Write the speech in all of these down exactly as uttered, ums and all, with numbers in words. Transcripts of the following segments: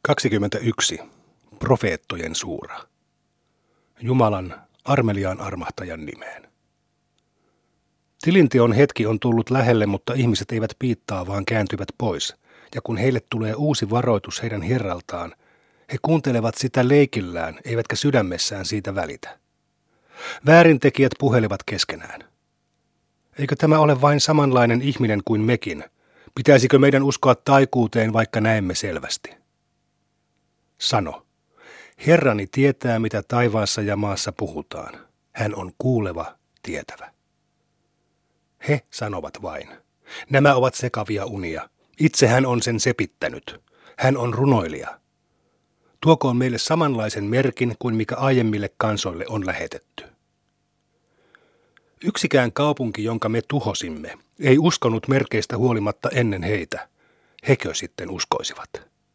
kaksikymmentäyksi. Profeettojen suura. Jumalan armeliaan armahtajan nimeen. Tilinteon hetki on tullut lähelle, mutta ihmiset eivät piittaa, vaan kääntyvät pois. Ja kun heille tulee uusi varoitus heidän Herraltaan, he kuuntelevat sitä leikillään, eivätkä sydämessään siitä välitä. Väärintekijät puhelevat keskenään. Eikö tämä ole vain samanlainen ihminen kuin mekin? Pitäisikö meidän uskoa taikuuteen, vaikka näemme selvästi? Sano, Herrani tietää, mitä taivaassa ja maassa puhutaan. Hän on kuuleva, tietävä. He sanovat vain. Nämä ovat sekavia unia. Itse hän on sen sepittänyt. Hän on runoilija. Tuokoon meille samanlaisen merkin kuin mikä aiemmille kansoille on lähetetty. Yksikään kaupunki, jonka me tuhosimme, ei uskonut merkeistä huolimatta ennen heitä. Hekö sitten uskoisivat?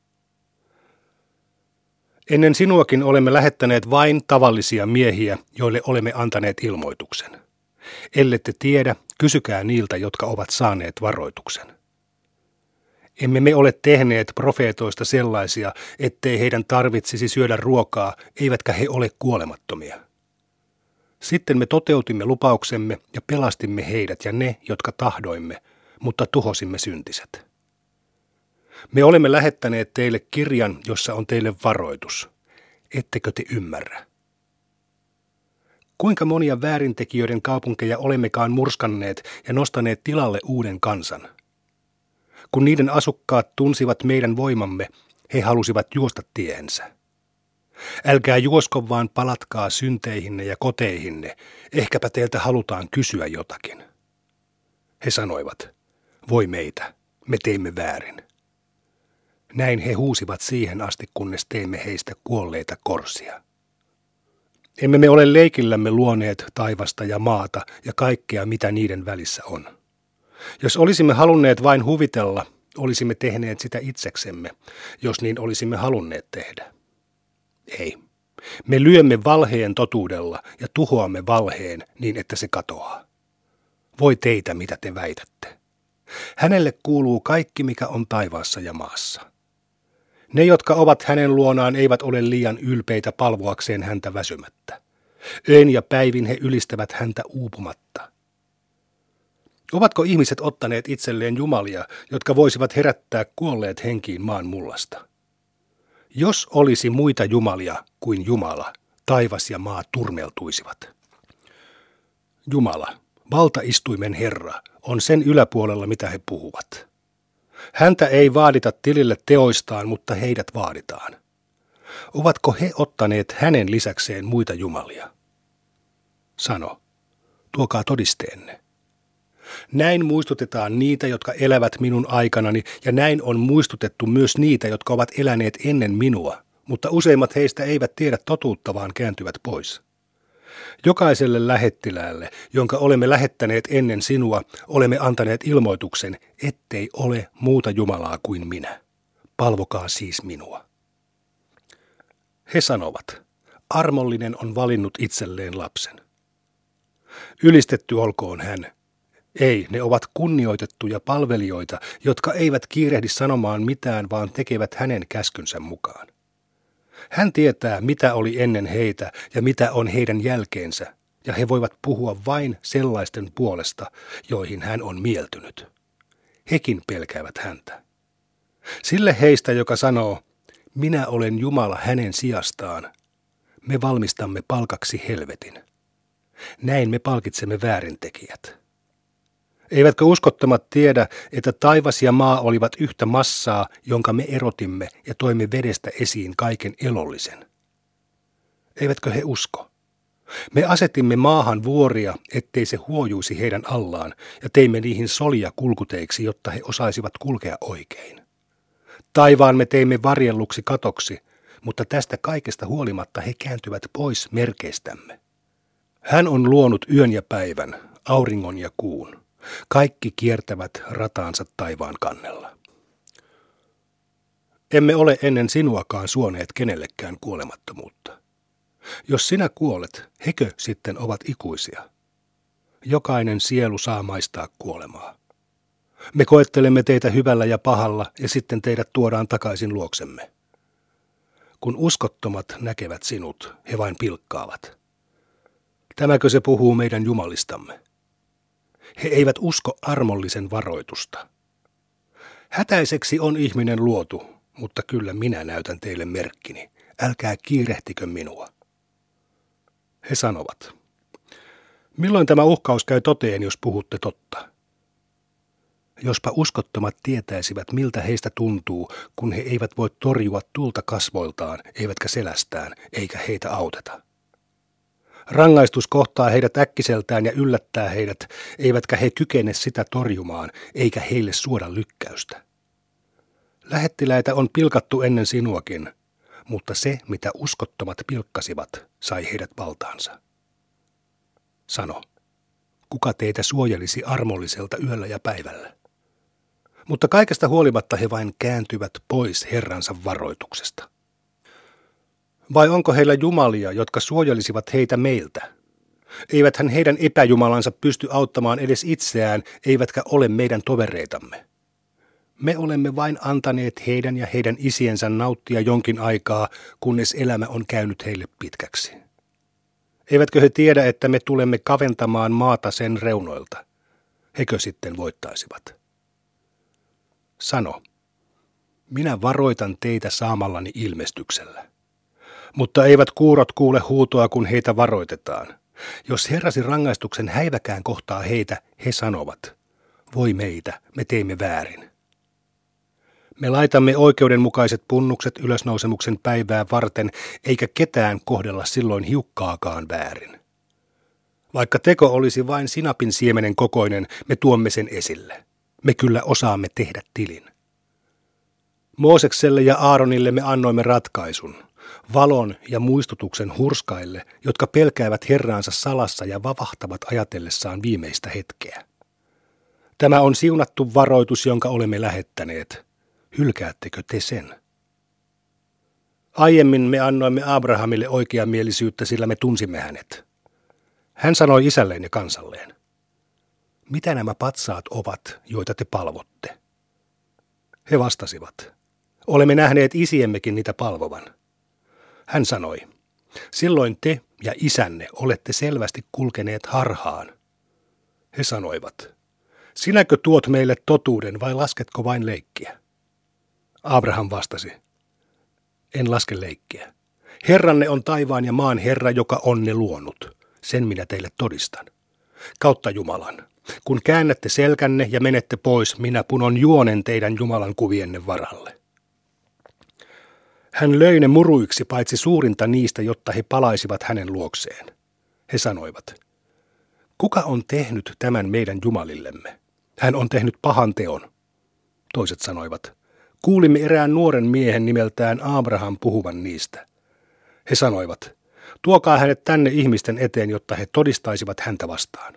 Ennen sinuakin olemme lähettäneet vain tavallisia miehiä, joille olemme antaneet ilmoituksen. Ellette tiedä, kysykää niiltä, jotka ovat saaneet varoituksen. Emme me ole tehneet profeetoista sellaisia, ettei heidän tarvitsisi syödä ruokaa, eivätkä he ole kuolemattomia. Sitten me toteutimme lupauksemme ja pelastimme heidät ja ne, jotka tahdoimme, mutta tuhosimme syntiset. Me olemme lähettäneet teille kirjan, jossa on teille varoitus. Ettekö te ymmärrä? Kuinka monia väärintekijöiden kaupunkeja olemmekaan murskanneet ja nostaneet tilalle uuden kansan? Kun niiden asukkaat tunsivat meidän voimamme, he halusivat juosta tiehensä. Älkää juosko, vaan palatkaa synteihinne ja koteihinne, ehkäpä teiltä halutaan kysyä jotakin. He sanoivat, voi meitä, me teimme väärin. Näin he huusivat siihen asti, kunnes teimme heistä kuolleita korsia. Emme me ole leikillämme luoneet taivasta ja maata ja kaikkea, mitä niiden välissä on. Jos olisimme halunneet vain huvitella, olisimme tehneet sitä itseksemme, jos niin olisimme halunneet tehdä. Ei. Me lyömme valheen totuudella ja tuhoamme valheen niin, että se katoaa. Voi teitä, mitä te väitätte. Hänelle kuuluu kaikki, mikä on taivaassa ja maassa. Ne, jotka ovat hänen luonaan, eivät ole liian ylpeitä palvoakseen häntä väsymättä. Öin ja päivin he ylistävät häntä uupumatta. Ovatko ihmiset ottaneet itselleen jumalia, jotka voisivat herättää kuolleet henkiin maan mullasta? Jos olisi muita jumalia kuin Jumala, taivas ja maa turmeltuisivat. Jumala, valtaistuimen Herra, on sen yläpuolella, mitä he puhuvat. Häntä ei vaadita tilille teoistaan, mutta heidät vaaditaan. Ovatko he ottaneet hänen lisäkseen muita jumalia? Sano, tuokaa todisteenne. Näin muistutetaan niitä, jotka elävät minun aikanani, ja näin on muistutettu myös niitä, jotka ovat eläneet ennen minua, mutta useimmat heistä eivät tiedä totuutta, vaan kääntyvät pois. Jokaiselle lähettiläälle, jonka olemme lähettäneet ennen sinua, olemme antaneet ilmoituksen, ettei ole muuta Jumalaa kuin minä. Palvokaa siis minua. He sanovat, armollinen on valinnut itselleen lapsen. Ylistetty olkoon hän. Ei, ne ovat kunnioitettuja palvelijoita, jotka eivät kiirehdi sanomaan mitään, vaan tekevät hänen käskynsä mukaan. Hän tietää, mitä oli ennen heitä ja mitä on heidän jälkeensä, ja he voivat puhua vain sellaisten puolesta, joihin hän on mieltynyt. Hekin pelkäävät häntä. Sille heistä, joka sanoo, minä olen Jumala hänen sijastaan, me valmistamme palkaksi helvetin. Näin me palkitsemme väärintekijät. Eivätkö uskottomat tiedä, että taivas ja maa olivat yhtä massaa, jonka me erotimme ja toimme vedestä esiin kaiken elollisen? Eivätkö he usko? Me asetimme maahan vuoria, ettei se huojuisi heidän allaan, ja teimme niihin solia kulkuteiksi, jotta he osaisivat kulkea oikein. Taivaan me teimme varjelluksi katoksi, mutta tästä kaikesta huolimatta he kääntyvät pois merkeistämme. Hän on luonut yön ja päivän, auringon ja kuun. Kaikki kiertävät rataansa taivaan kannella. Emme ole ennen sinuakaan suoneet kenellekään kuolemattomuutta. Jos sinä kuolet, hekö sitten ovat ikuisia? Jokainen sielu saa maistaa kuolemaa. Me koettelemme teitä hyvällä ja pahalla, ja sitten teidät tuodaan takaisin luoksemme. kun uskottomat näkevät sinut, he vain pilkkaavat. Tämäkö se puhuu meidän jumalistamme? He eivät usko armollisen varoitusta. Hätäiseksi on ihminen luotu, mutta kyllä minä näytän teille merkkini. Älkää kiirehtikö minua. He sanovat, milloin tämä uhkaus käy toteen, jos puhutte totta? Jospa uskottomat tietäisivät, miltä heistä tuntuu, kun he eivät voi torjua tulta kasvoiltaan, eivätkä selästään, eikä heitä auteta. Rangaistus kohtaa heidät äkkiseltään ja yllättää heidät, eivätkä he kykene sitä torjumaan, eikä heille suoda lykkäystä. Lähettiläitä on pilkattu ennen sinuakin, mutta se, mitä uskottomat pilkkasivat, sai heidät valtaansa. Sano, kuka teitä suojelisi armolliselta yöllä ja päivällä? Mutta kaikesta huolimatta he vain kääntyvät pois Herransa varoituksesta. Vai onko heillä jumalia, jotka suojelisivat heitä meiltä? Eiväthän heidän epäjumalansa pysty auttamaan edes itseään, eivätkä ole meidän tovereitamme. Me olemme vain antaneet heidän ja heidän isiensä nauttia jonkin aikaa, kunnes elämä on käynyt heille pitkäksi. Eivätkö he tiedä, että me tulemme kaventamaan maata sen reunoilta? Hekö sitten voittaisivat? Sano, minä varoitan teitä saamallani ilmestyksellä. Mutta eivät kuurot kuule huutoa, kun heitä varoitetaan. Jos Herrasi rangaistuksen häiväkään kohtaa heitä, he sanovat, voi meitä, me teimme väärin. Me laitamme oikeudenmukaiset punnukset ylösnousemuksen päivää varten, eikä ketään kohdella silloin hiukkaakaan väärin. Vaikka teko olisi vain sinapin siemenen kokoinen, me tuomme sen esille. Me kyllä osaamme tehdä tilin. Moosekselle ja Aaronille me annoimme ratkaisun, valon ja muistutuksen hurskaille, jotka pelkäävät Herraansa salassa ja vavahtavat ajatellessaan viimeistä hetkeä. Tämä on siunattu varoitus, jonka olemme lähettäneet. Hylkäättekö te sen? Aiemmin me annoimme Abrahamille oikeamielisyyttä, sillä me tunsimme hänet. Hän sanoi isälleen ja kansalleen, mitä nämä patsaat ovat, joita te palvotte? He vastasivat, olemme nähneet isiemmekin niitä palvovan. Hän sanoi, silloin te ja isänne olette selvästi kulkeneet harhaan. He sanoivat, sinäkö tuot meille totuuden vai lasketko vain leikkiä? Abraham vastasi, en laske leikkiä. Herranne on taivaan ja maan Herra, joka on ne luonut. Sen minä teille todistan. Kautta Jumalan. Kun käännätte selkänne ja menette pois, minä punon juonen teidän Jumalan kuvienne varalle. Hän löi ne muruiksi paitsi suurinta niistä, jotta he palaisivat hänen luokseen. He sanoivat, kuka on tehnyt tämän meidän jumalillemme? Hän on tehnyt pahan teon. Toiset sanoivat, kuulimme erään nuoren miehen nimeltään Abraham puhuvan niistä. He sanoivat, tuokaa hänet tänne ihmisten eteen, jotta he todistaisivat häntä vastaan.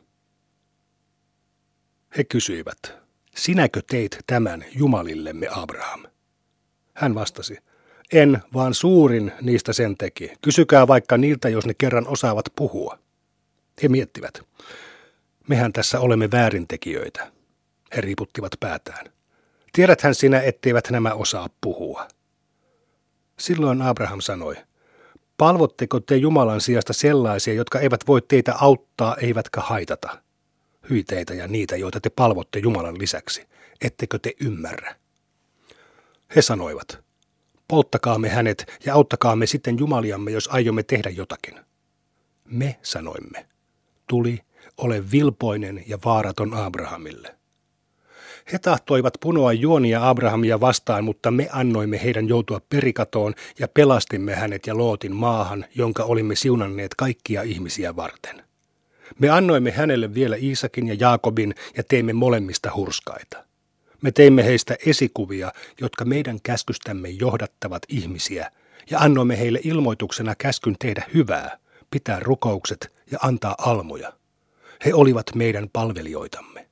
He kysyivät, sinäkö teit tämän jumalillemme Abraham? Hän vastasi, en, vaan suurin niistä sen teki. Kysykää vaikka niiltä, jos ne kerran osaavat puhua. He miettivät, mehän tässä olemme väärintekijöitä. He riiputtivat päätään. Tiedäthän sinä, etteivät nämä osaa puhua. Silloin Abraham sanoi, palvotteko te Jumalan sijasta sellaisia, jotka eivät voi teitä auttaa, eivätkä haitata? Hyi teitä ja niitä, joita te palvotte Jumalan lisäksi. Ettekö te ymmärrä? He sanoivat, polttakaamme hänet ja auttakaamme sitten jumaliamme, jos aiomme tehdä jotakin. Me sanoimme, tuli, ole vilpoinen ja vaaraton Abrahamille. He tahtoivat punoa juonia Abrahamia vastaan, mutta me annoimme heidän joutua perikatoon ja pelastimme hänet ja Lootin maahan, jonka olimme siunanneet kaikkia ihmisiä varten. Me annoimme hänelle vielä Iisakin ja Jaakobin ja teimme molemmista hurskaita. Me teimme heistä esikuvia, jotka meidän käskystämme johdattavat ihmisiä, ja annoimme heille ilmoituksena käskyn tehdä hyvää, pitää rukoukset ja antaa almuja. He olivat meidän palvelijoitamme.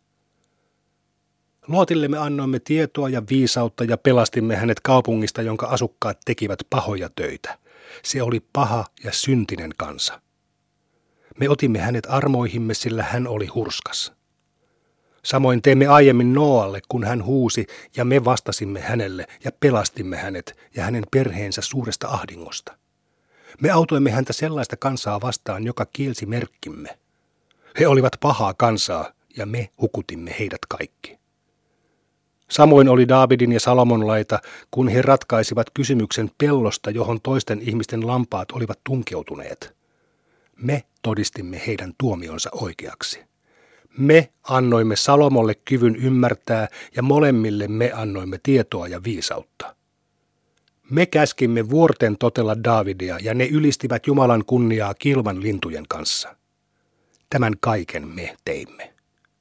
Lootille me annoimme tietoa ja viisautta ja pelastimme hänet kaupungista, jonka asukkaat tekivät pahoja töitä. Se oli paha ja syntinen kansa. Me otimme hänet armoihimme, sillä hän oli hurskas. Samoin teimme aiemmin Nooalle, kun hän huusi, ja me vastasimme hänelle ja pelastimme hänet ja hänen perheensä suuresta ahdingosta. Me autoimme häntä sellaista kansaa vastaan, joka kielsi merkkimme. He olivat pahaa kansaa, ja me hukutimme heidät kaikki. Samoin oli Daavidin ja Salomon laita, kun he ratkaisivat kysymyksen pellosta, johon toisten ihmisten lampaat olivat tunkeutuneet. Me todistimme heidän tuomionsa oikeaksi. Me annoimme Salomolle kyvyn ymmärtää, ja molemmille me annoimme tietoa ja viisautta. Me käskimme vuorten totella Daavidia, ja ne ylistivät Jumalan kunniaa kilvan lintujen kanssa. Tämän kaiken me teimme.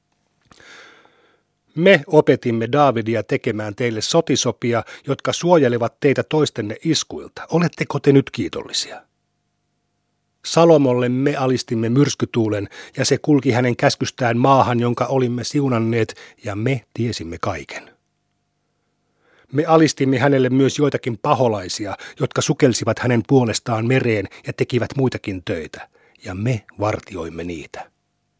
Me opetimme Daavidia tekemään teille sotisopia, jotka suojelevat teitä toistenne iskuilta. Oletteko te nyt kiitollisia? Salomolle me alistimme myrskytuulen, ja se kulki hänen käskystään maahan, jonka olimme siunanneet, ja me tiesimme kaiken. Me alistimme hänelle myös joitakin paholaisia, jotka sukelsivat hänen puolestaan mereen ja tekivät muitakin töitä, ja me vartioimme niitä.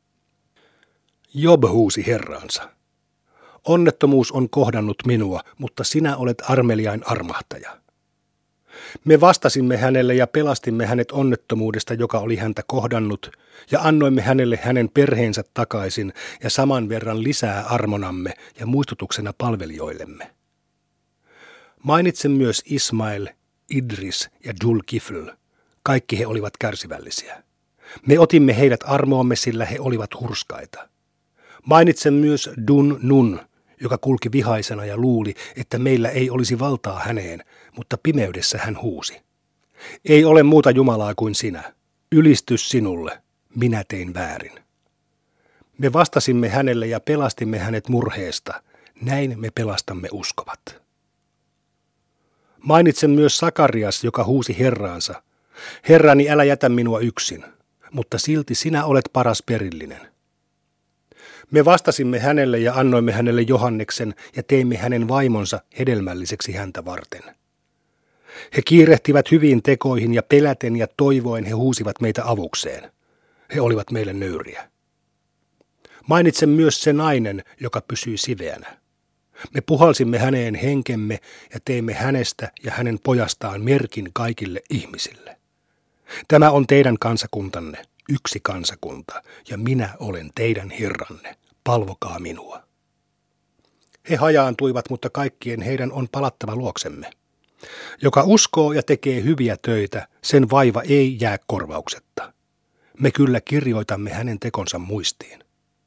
Job huusi Herraansa. Onnettomuus on kohdannut minua, mutta sinä olet armeliain armahtaja. Me vastasimme hänelle ja pelastimme hänet onnettomuudesta, joka oli häntä kohdannut, ja annoimme hänelle hänen perheensä takaisin ja saman verran lisää armonamme ja muistutuksena palvelijoillemme. Mainitsen myös Ismael, Idris ja Julkifl. Kaikki he olivat kärsivällisiä. Me otimme heidät armoomme, sillä he olivat hurskaita. Mainitsen myös Dun Nun, joka kulki vihaisena ja luuli, että meillä ei olisi valtaa häneen, mutta pimeydessä hän huusi. Ei ole muuta Jumalaa kuin sinä. Ylistys sinulle. Minä tein väärin. Me vastasimme hänelle ja pelastimme hänet murheesta. Näin me pelastamme uskovat. Mainitsen myös Sakarias, joka huusi Herraansa. Herrani, älä jätä minua yksin, mutta silti sinä olet paras perillinen. Me vastasimme hänelle ja annoimme hänelle Johanneksen ja teimme hänen vaimonsa hedelmälliseksi häntä varten. He kiirehtivät hyviin tekoihin ja peläten ja toivoen he huusivat meitä avukseen. He olivat meille nöyriä. Mainitsen myös se nainen, joka pysyi siveänä. Me puhalsimme häneen henkemme ja teimme hänestä ja hänen pojastaan merkin kaikille ihmisille. Tämä on teidän kansakuntanne, yksi kansakunta, ja minä olen teidän Herranne. Palvokaa minua. He hajaantuivat, mutta kaikkien heidän on palattava luoksemme. Joka uskoo ja tekee hyviä töitä, sen vaiva ei jää korvauksetta. Me kyllä kirjoitamme hänen tekonsa muistiin.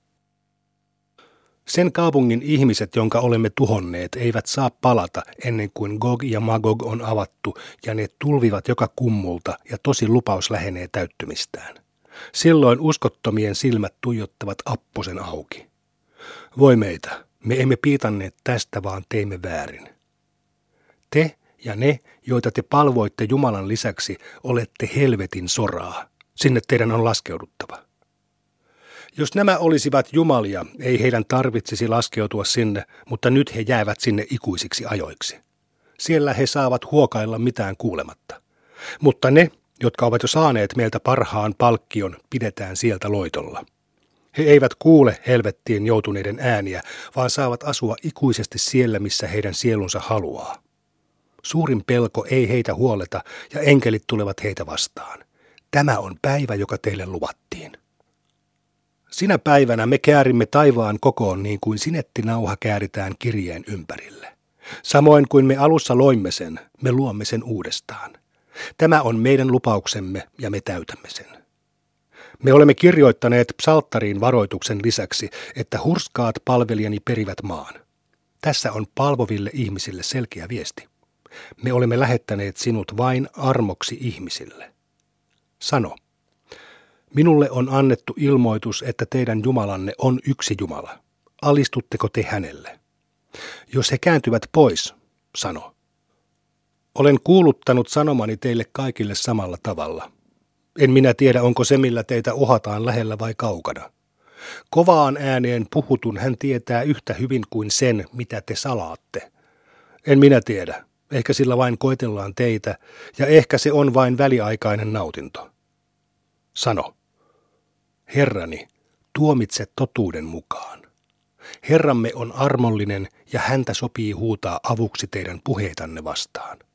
Sen kaupungin ihmiset, jonka olemme tuhonneet, eivät saa palata ennen kuin Gog ja Magog on avattu, ja ne tulvivat joka kummulta, ja tosi lupaus lähenee täyttymistään. Silloin uskottomien silmät tuijottavat apposen auki. Voi meitä, me emme piitanneet tästä, vaan teimme väärin. Te ja ne, joita te palvoitte Jumalan lisäksi, olette helvetin soraa. Sinne teidän on laskeuduttava. Jos nämä olisivat jumalia, ei heidän tarvitsisi laskeutua sinne, mutta nyt he jäävät sinne ikuisiksi ajoiksi. Siellä he saavat huokailla mitään kuulematta. Mutta ne, jotka ovat jo saaneet meiltä parhaan palkkion, pidetään sieltä loitolla. He eivät kuule helvettiin joutuneiden ääniä, vaan saavat asua ikuisesti siellä, missä heidän sielunsa haluaa. Suurin pelko ei heitä huoleta, ja enkelit tulevat heitä vastaan. Tämä on päivä, joka teille luvattiin. Sinä päivänä me käärimme taivaan kokoon niin kuin sinettinauha kääritään kirjeen ympärille. Samoin kuin me alussa loimme sen, me luomme sen uudestaan. Tämä on meidän lupauksemme ja me täytämme sen. Me olemme kirjoittaneet psalttariin varoituksen lisäksi, että hurskaat palvelijani perivät maan. Tässä on palvoville ihmisille selkeä viesti. Me olemme lähettäneet sinut vain armoksi ihmisille. Sano. Minulle on annettu ilmoitus, että teidän Jumalanne on yksi Jumala. Alistutteko te hänelle? Jos he kääntyvät pois, sano. Olen kuuluttanut sanomani teille kaikille samalla tavalla. En minä tiedä, onko se, millä teitä uhataan lähellä vai kaukana. Kovaan ääneen puhutun hän tietää yhtä hyvin kuin sen, mitä te salaatte. En minä tiedä. Ehkä sillä vain koetellaan teitä, ja ehkä se on vain väliaikainen nautinto. Sano. Herrani, tuomitse totuuden mukaan. Herramme on armollinen ja häntä sopii huutaa avuksi teidän puheitanne vastaan.